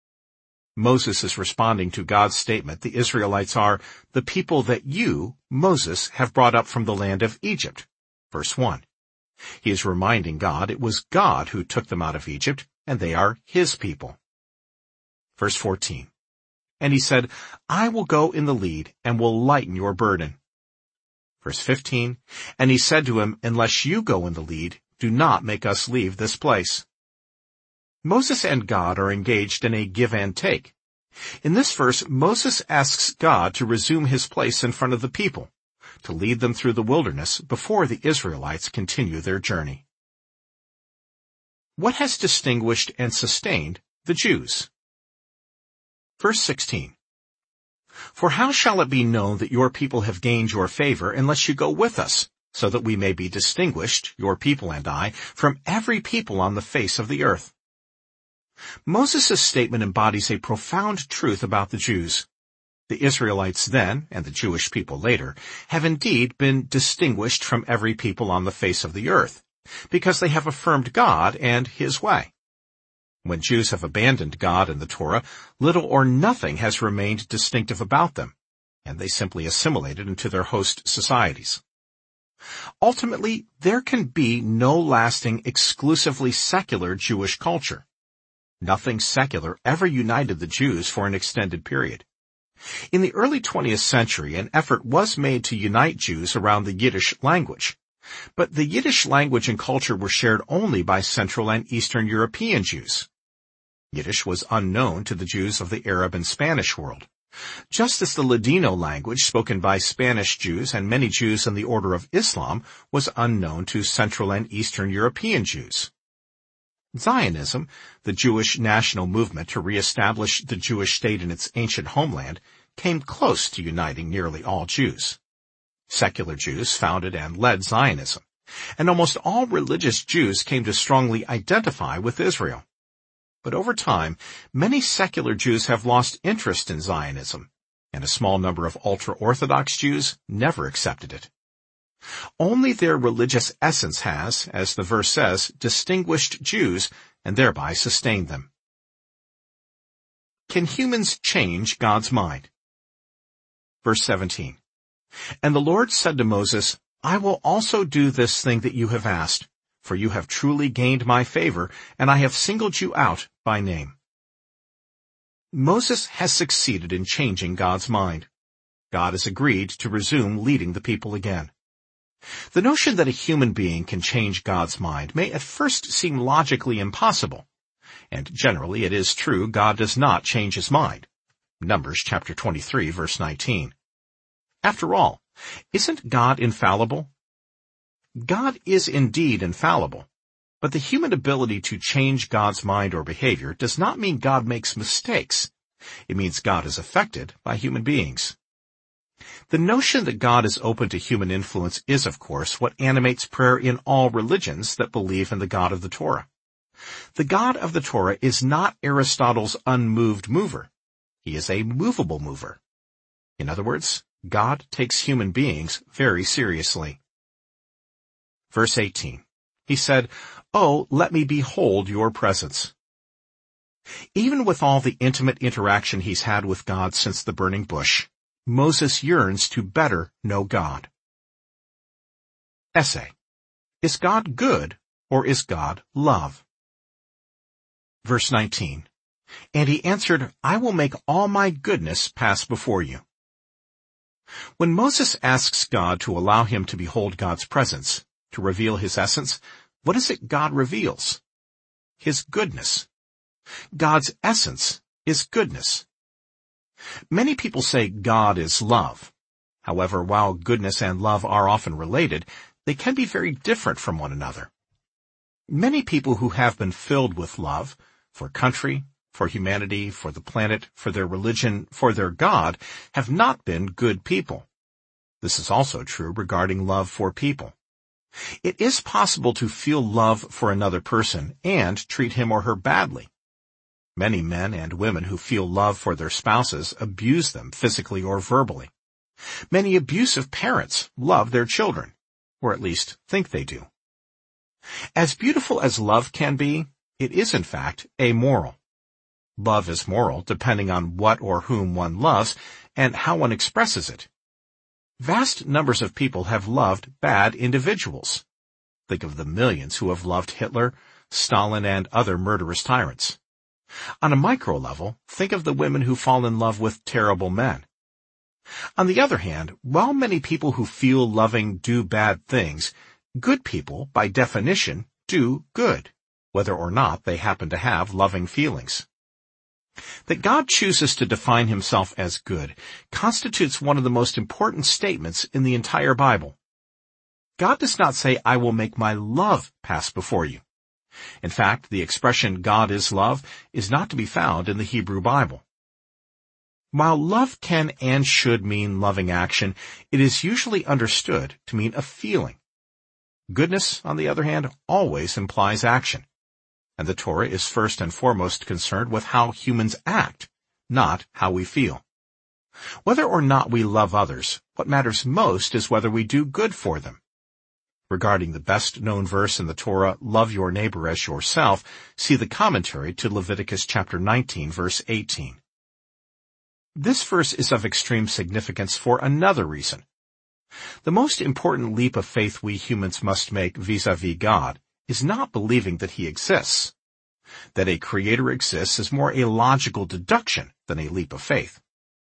Moses is responding to God's statement the Israelites are the people that you, Moses, have brought up from the land of Egypt. Verse one. He is reminding God it was God who took them out of Egypt, and they are his people. Verse fourteen. And he said, I will go in the lead and will lighten your burden. Verse fifteen. And he said to him, Unless you go in the lead, do not make us leave this place. Moses and God are engaged in a give and take. In this verse, Moses asks God to resume his place in front of the people, to lead them through the wilderness before the Israelites continue their journey. What has distinguished and sustained the Jews? Verse sixteen. For how shall it be known that your people have gained your favor unless you go with us, so that we may be distinguished, your people and I, from every people on the face of the earth? Moses' statement embodies a profound truth about the Jews. The Israelites then, and the Jewish people later, have indeed been distinguished from every people on the face of the earth, because they have affirmed God and his way. When Jews have abandoned God and the Torah, little or nothing has remained distinctive about them, and they simply assimilated into their host societies. Ultimately, there can be no lasting, exclusively secular Jewish culture. Nothing secular ever united the Jews for an extended period. In the early twentieth century, an effort was made to unite Jews around the Yiddish language. But the Yiddish language and culture were shared only by Central and Eastern European Jews. Yiddish was unknown to the Jews of the Arab and Spanish world, just as the Ladino language spoken by Spanish Jews and many Jews in the Order of Islam was unknown to Central and Eastern European Jews. Zionism, the Jewish national movement to reestablish the Jewish state in its ancient homeland, came close to uniting nearly all Jews. Secular Jews founded and led Zionism, and almost all religious Jews came to strongly identify with Israel. But over time, many secular Jews have lost interest in Zionism, and a small number of ultra-Orthodox Jews never accepted it. Only their religious essence has, as the verse says, distinguished Jews and thereby sustained them. Can humans change God's mind? Verse seventeen. And the Lord said to Moses, I will also do this thing that you have asked, for you have truly gained my favor, and I have singled you out by name. Moses has succeeded in changing God's mind. God has agreed to resume leading the people again. The notion that a human being can change God's mind may at first seem logically impossible, and generally it is true God does not change his mind. Numbers chapter twenty-three, verse nineteen. After all, isn't God infallible? God is indeed infallible, but the human ability to change God's mind or behavior does not mean God makes mistakes. It means God is affected by human beings. The notion that God is open to human influence is, of course, what animates prayer in all religions that believe in the God of the Torah. The God of the Torah is not Aristotle's unmoved mover. He is a movable mover. In other words, God takes human beings very seriously. Verse eighteen. He said, Oh, let me behold your presence. Even with all the intimate interaction he's had with God since the burning bush, Moses yearns to better know God. Essay. Is God good, or is God love? Verse nineteen. And he answered, I will make all my goodness pass before you. When Moses asks God to allow him to behold God's presence, to reveal his essence, what is it God reveals? His goodness. God's essence is goodness. Many people say God is love. However, while goodness and love are often related, they can be very different from one another. Many people who have been filled with love, for country, for humanity, for the planet, for their religion, for their God, have not been good people. This is also true regarding love for people. It is possible to feel love for another person and treat him or her badly. Many men and women who feel love for their spouses abuse them physically or verbally. Many abusive parents love their children, or at least think they do. As beautiful as love can be, it is in fact amoral. Love is moral depending on what or whom one loves and how one expresses it. Vast numbers of people have loved bad individuals. Think of the millions who have loved Hitler, Stalin, and other murderous tyrants. On a micro level, think of the women who fall in love with terrible men. On the other hand, while many people who feel loving do bad things, good people, by definition, do good, whether or not they happen to have loving feelings. That God chooses to define himself as good constitutes one of the most important statements in the entire Bible. God does not say, I will make my love pass before you. In fact, the expression God is love is not to be found in the Hebrew Bible. While love can and should mean loving action, it is usually understood to mean a feeling. Goodness, on the other hand, always implies action. And the Torah is first and foremost concerned with how humans act, not how we feel. Whether or not we love others, what matters most is whether we do good for them. Regarding the best-known verse in the Torah, love your neighbor as yourself, see the commentary to Leviticus chapter nineteen, verse eighteen. This verse is of extreme significance for another reason. The most important leap of faith we humans must make vis-à-vis God is not believing that he exists. That a creator exists is more a logical deduction than a leap of faith.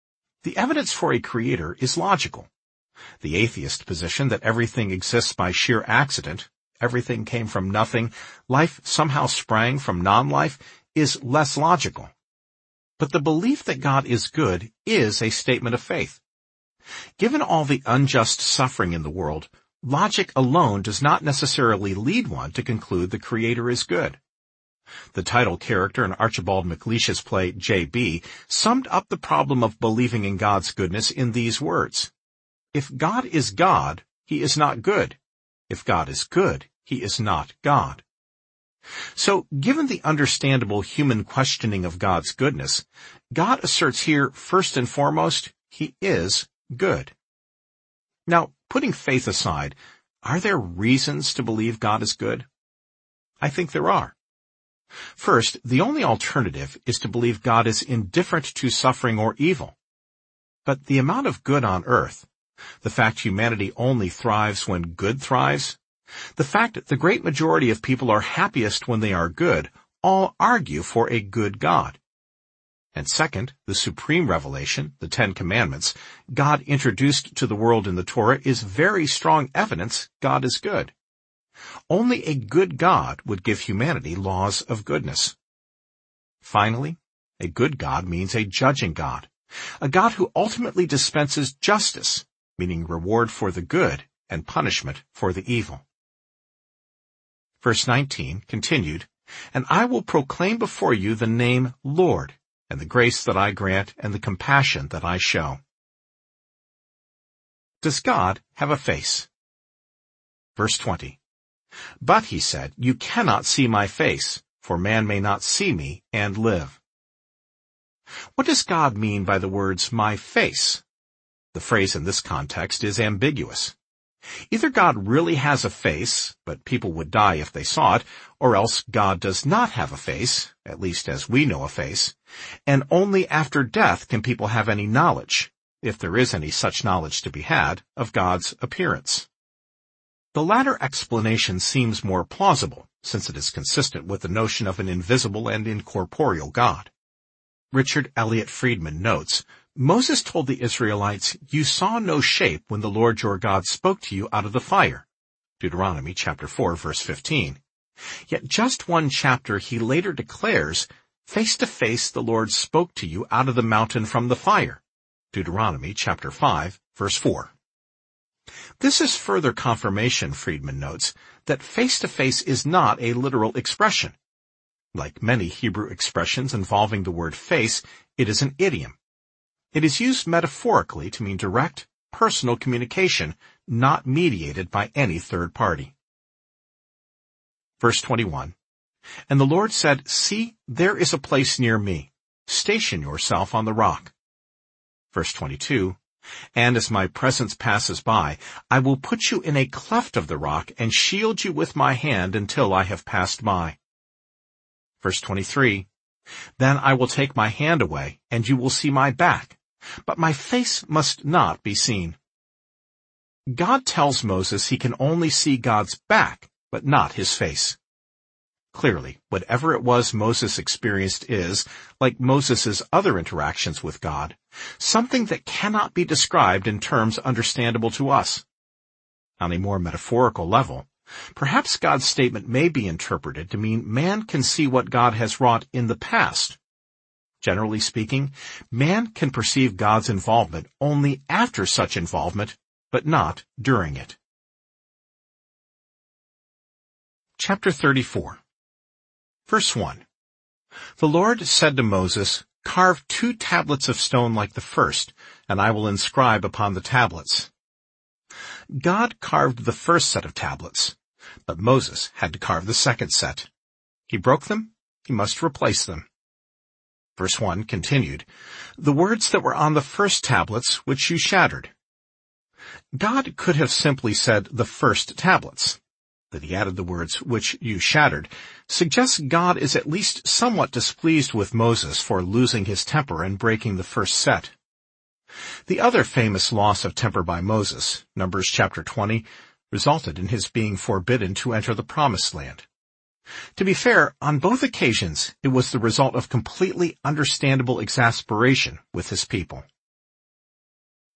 The evidence for a creator is logical. The atheist position that everything exists by sheer accident, everything came from nothing, life somehow sprang from non-life, is less logical. But the belief that God is good is a statement of faith. Given all the unjust suffering in the world, logic alone does not necessarily lead one to conclude the Creator is good. The title character in Archibald MacLeish's play J B summed up the problem of believing in God's goodness in these words. If God is God, he is not good. If God is good, he is not God. So, given the understandable human questioning of God's goodness, God asserts here, first and foremost, he is good. Now, putting faith aside, are there reasons to believe God is good? I think there are. First, the only alternative is to believe God is indifferent to suffering or evil. But the amount of good on earth, the fact humanity only thrives when good thrives, the fact that the great majority of people are happiest when they are good, all argue for a good God. And second, the supreme revelation, the Ten Commandments, God introduced to the world in the Torah is very strong evidence God is good. Only a good God would give humanity laws of goodness. Finally, a good God means a judging God, a God who ultimately dispenses justice, meaning reward for the good and punishment for the evil. Verse nineteen continued, "And I will proclaim before you the name Lord, and the grace that I grant and the compassion that I show." Does God have a face? Verse twenty, "But, he said, you cannot see my face, for man may not see me and live." What does God mean by the words, my face? The phrase in this context is ambiguous. Either God really has a face, but people would die if they saw it, or else God does not have a face, at least as we know a face, and only after death can people have any knowledge, if there is any such knowledge to be had, of God's appearance. The latter explanation seems more plausible, since it is consistent with the notion of an invisible and incorporeal God. Richard Elliott Friedman notes, Moses told the Israelites, "You saw no shape when the Lord your God spoke to you out of the fire." Deuteronomy chapter four, verse fifteen. Yet just one chapter he later declares, "Face to face the Lord spoke to you out of the mountain from the fire." Deuteronomy chapter five, verse four. This is further confirmation, Friedman notes, that face-to-face is not a literal expression. Like many Hebrew expressions involving the word face, it is an idiom. It is used metaphorically to mean direct, personal communication, not mediated by any third party. Verse twenty-one, "And the Lord said, See, there is a place near me. Station yourself on the rock." Verse twenty-two, "And as my presence passes by, I will put you in a cleft of the rock and shield you with my hand until I have passed by." Verse twenty-three, "Then I will take my hand away, and you will see my back, but my face must not be seen." God tells Moses he can only see God's back, but not his face. Clearly, whatever it was Moses experienced is, like Moses' other interactions with God, something that cannot be described in terms understandable to us. On a more metaphorical level, perhaps God's statement may be interpreted to mean man can see what God has wrought in the past. Generally speaking, man can perceive God's involvement only after such involvement, but not during it. Chapter thirty-four. Verse one. "The Lord said to Moses, Carve two tablets of stone like the first, and I will inscribe upon the tablets." God carved the first set of tablets, but Moses had to carve the second set. He broke them, he must replace them. Verse one continued, "The words that were on the first tablets which you shattered." God could have simply said the first tablets. That he added the words, "which you shattered," suggests God is at least somewhat displeased with Moses for losing his temper and breaking the first set. The other famous loss of temper by Moses, Numbers chapter twenty, resulted in his being forbidden to enter the Promised Land. To be fair, on both occasions, it was the result of completely understandable exasperation with his people.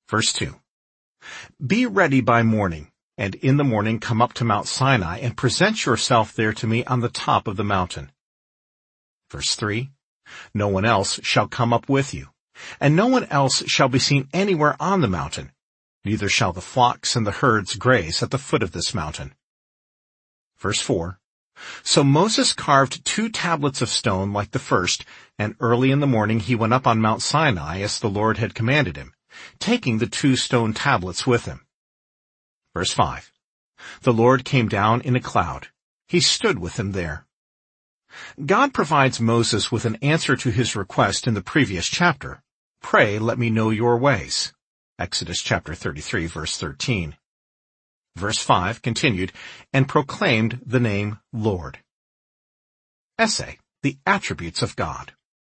Verse two. Be ready by morning, and in the morning come up to Mount Sinai and present yourself there to me on the top of the mountain. Verse three. No one else shall come up with you, and no one else shall be seen anywhere on the mountain, neither shall the flocks and the herds graze at the foot of this mountain. Verse four. So Moses carved two tablets of stone like the first, and early in the morning he went up on Mount Sinai as the Lord had commanded him, taking the two stone tablets with him. Verse five. The Lord came down in a cloud. He stood with him there. God provides Moses with an answer to his request in the previous chapter. Pray, let me know your ways. Exodus chapter thirty-three, verse thirteen. Verse five continued, and proclaimed the name Lord. Essay, the attributes of God.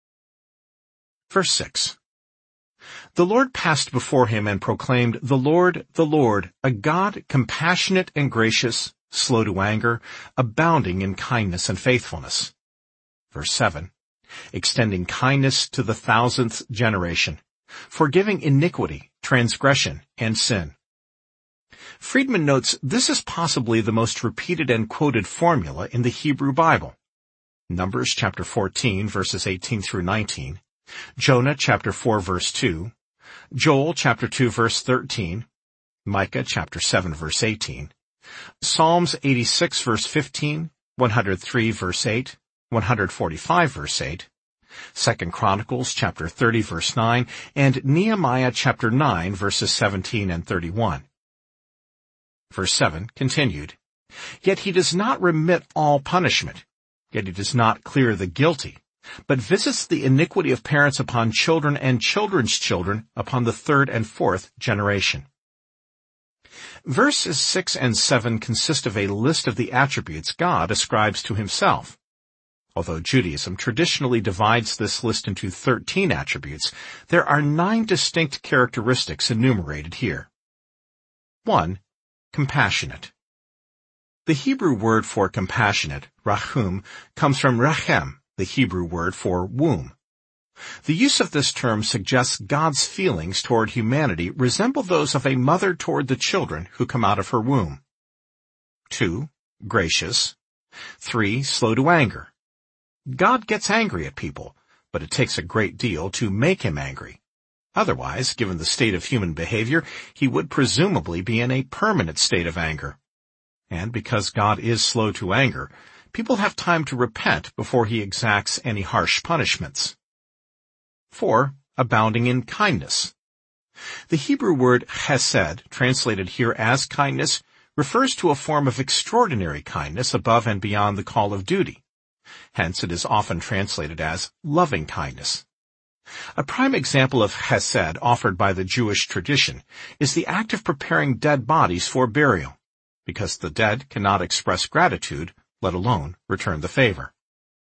Verse six. The Lord passed before him and proclaimed, The Lord, the Lord, a God compassionate and gracious, slow to anger, abounding in kindness and faithfulness. Verse seven. Extending kindness to the thousandth generation, forgiving iniquity, transgression, and sin. Friedman notes this is possibly the most repeated and quoted formula in the Hebrew Bible. Numbers chapter fourteen, verses eighteen through nineteen, Jonah chapter four, verse two, Joel chapter two, verse thirteen, Micah chapter seven, verse eighteen, Psalms eighty-six, verse fifteen, one hundred three, verse eight, one hundred forty-five, verse eight, Second Chronicles chapter thirty, verse nine, and Nehemiah chapter nine, verses seventeen and thirty-one. Verse seven continued, Yet he does not remit all punishment, yet he does not clear the guilty, but visits the iniquity of parents upon children and children's children upon the third and fourth generation. Verses six and seven consist of a list of the attributes God ascribes to himself. Although Judaism traditionally divides this list into thirteen attributes, there are nine distinct characteristics enumerated here. One. Compassionate. The Hebrew word for compassionate, rachum, comes from rachem, the Hebrew word for womb. The use of this term suggests God's feelings toward humanity resemble those of a mother toward the children who come out of her womb. Two. Gracious. Three. Slow to anger. God gets angry at people, but it takes a great deal to make him angry. Otherwise, given the state of human behavior, he would presumably be in a permanent state of anger. And because God is slow to anger, people have time to repent before he exacts any harsh punishments. Four. Abounding in kindness. The Hebrew word chesed, translated here as kindness, refers to a form of extraordinary kindness above and beyond the call of duty. Hence it is often translated as loving kindness. A prime example of chesed offered by the Jewish tradition is the act of preparing dead bodies for burial, because the dead cannot express gratitude, let alone return the favor.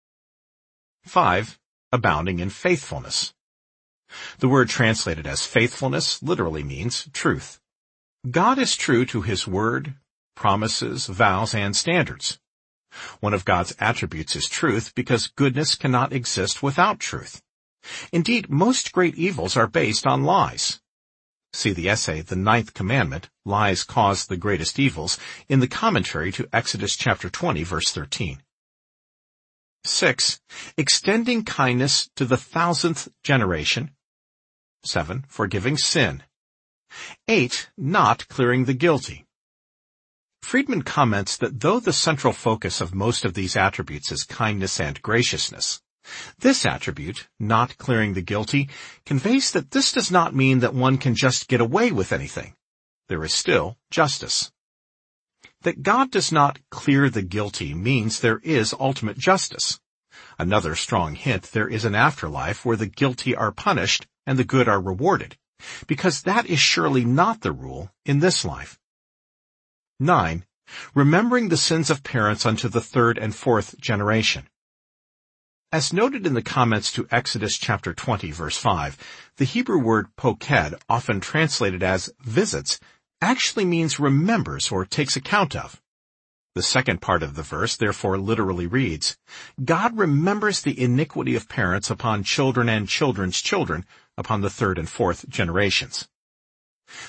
Five. Abounding in faithfulness. The word translated as faithfulness literally means truth. God is true to his word, promises, vows, and standards. One of God's attributes is truth because goodness cannot exist without truth. Indeed, most great evils are based on lies. See the essay, The Ninth Commandment, Lies Cause the Greatest Evils, in the commentary to Exodus chapter twenty, verse thirteen. Six. Extending kindness to the thousandth generation. Seven. Forgiving sin. Eight. Not clearing the guilty. Friedman comments that though the central focus of most of these attributes is kindness and graciousness, this attribute, not clearing the guilty, conveys that this does not mean that one can just get away with anything. There is still justice. That God does not clear the guilty means there is ultimate justice. Another strong hint there is an afterlife where the guilty are punished and the good are rewarded, because that is surely not the rule in this life. Nine. Remembering the sins of parents unto the third and fourth generation. As noted in the comments to Exodus chapter twenty, verse five, the Hebrew word poked, often translated as visits, actually means remembers or takes account of. The second part of the verse therefore literally reads, God remembers the iniquity of parents upon children and children's children, upon the third and fourth generations.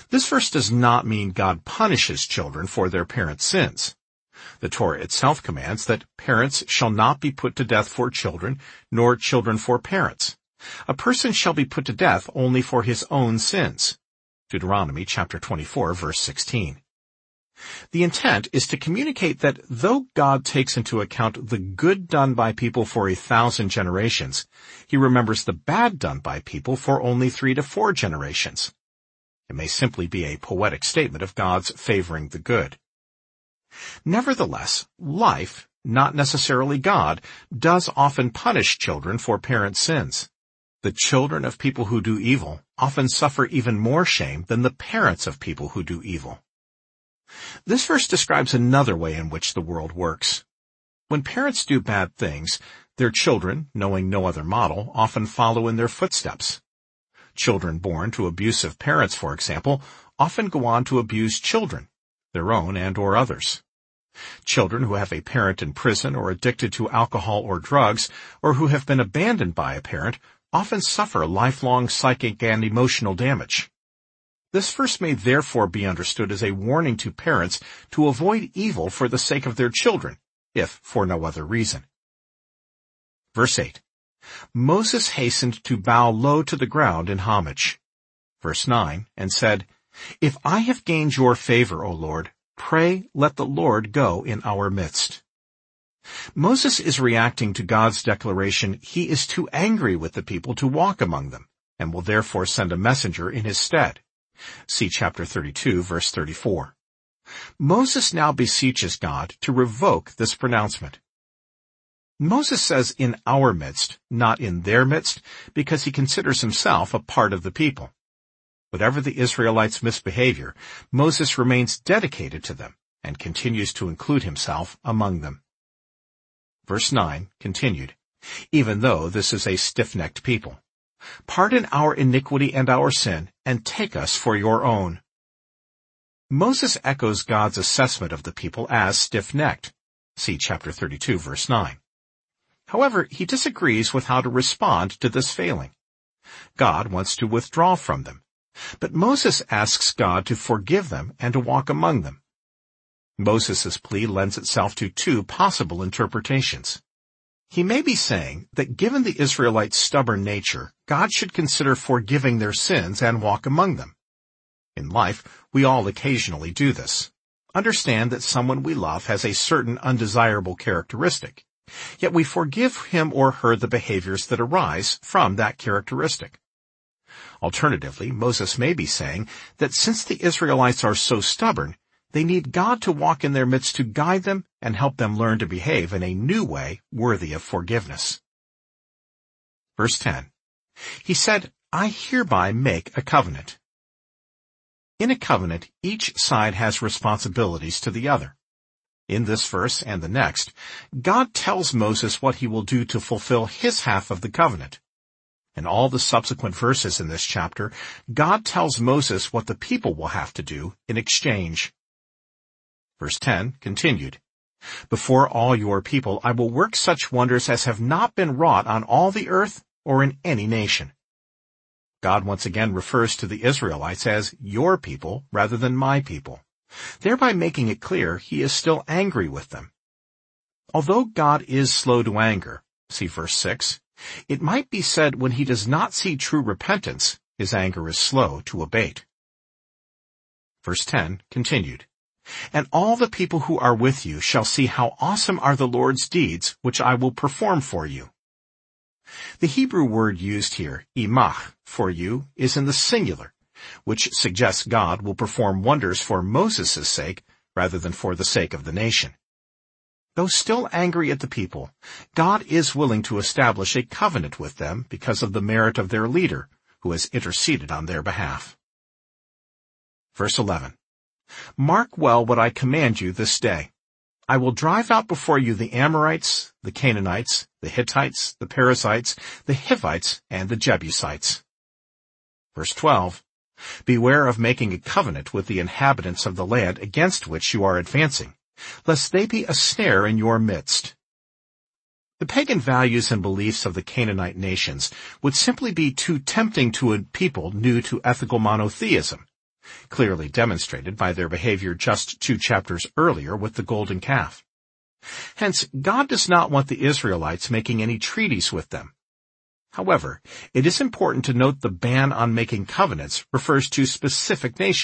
This verse does not mean God punishes children for their parents' sins. The Torah itself commands that parents shall not be put to death for children, nor children for parents. A person shall be put to death only for his own sins. Deuteronomy chapter twenty-four, verse sixteen. The intent is to communicate that though God takes into account the good done by people for a thousand generations, he remembers the bad done by people for only three to four generations. It may simply be a poetic statement of God's favoring the good. Nevertheless, life, not necessarily God, does often punish children for parents' sins. The children of people who do evil often suffer even more shame than the parents of people who do evil. This verse describes another way in which the world works. When parents do bad things, their children, knowing no other model, often follow in their footsteps. Children born to abusive parents, for example, often go on to abuse children, their own and or others. Children who have a parent in prison or addicted to alcohol or drugs, or who have been abandoned by a parent, often suffer lifelong psychic and emotional damage. This verse may therefore be understood as a warning to parents to avoid evil for the sake of their children, if for no other reason. Verse eight. Moses hastened to bow low to the ground in homage. Verse nine, and said, If I have gained your favor, O Lord, pray let the Lord go in our midst. Moses is reacting to God's declaration he is too angry with the people to walk among them, and will therefore send a messenger in his stead. See chapter thirty-two, verse thirty-four. Moses now beseeches God to revoke this pronouncement. Moses says in our midst, not in their midst, because he considers himself a part of the people. Whatever the Israelites' misbehavior, Moses remains dedicated to them and continues to include himself among them. Verse nine continued, Even though this is a stiff-necked people, pardon our iniquity and our sin, and take us for your own. Moses echoes God's assessment of the people as stiff-necked. See chapter thirty-two, verse nine. However, he disagrees with how to respond to this failing. God wants to withdraw from them, but Moses asks God to forgive them and to walk among them. Moses' plea lends itself to two possible interpretations. He may be saying that given the Israelites' stubborn nature, God should consider forgiving their sins and walk among them. In life, we all occasionally do this. Understand that someone we love has a certain undesirable characteristic, yet we forgive him or her the behaviors that arise from that characteristic. Alternatively, Moses may be saying that since the Israelites are so stubborn, they need God to walk in their midst to guide them and help them learn to behave in a new way worthy of forgiveness. Verse ten. He said, I hereby make a covenant. In a covenant, each side has responsibilities to the other. In this verse and the next, God tells Moses what he will do to fulfill his half of the covenant. In all the subsequent verses in this chapter, God tells Moses what the people will have to do in exchange. Verse ten continued, Before all your people I will work such wonders as have not been wrought on all the earth or in any nation. God once again refers to the Israelites as your people rather than my people, thereby making it clear he is still angry with them. Although God is slow to anger, see verse six, it might be said when he does not see true repentance, his anger is slow to abate. Verse ten continued, And all the people who are with you shall see how awesome are the Lord's deeds, which I will perform for you. The Hebrew word used here, imach, for you, is in the singular, which suggests God will perform wonders for Moses' sake rather than for the sake of the nation. Though still angry at the people, God is willing to establish a covenant with them because of the merit of their leader, who has interceded on their behalf. Verse eleven. Mark well what I command you this day. I will drive out before you the Amorites, the Canaanites, the Hittites, the Perizzites, the Hivites, and the Jebusites. Verse twelve. Beware of making a covenant with the inhabitants of the land against which you are advancing, lest they be a snare in your midst. The pagan values and beliefs of the Canaanite nations would simply be too tempting to a people new to ethical monotheism, clearly demonstrated by their behavior just two chapters earlier with the golden calf. Hence, God does not want the Israelites making any treaties with them. However, it is important to note the ban on making covenants refers to specific nations.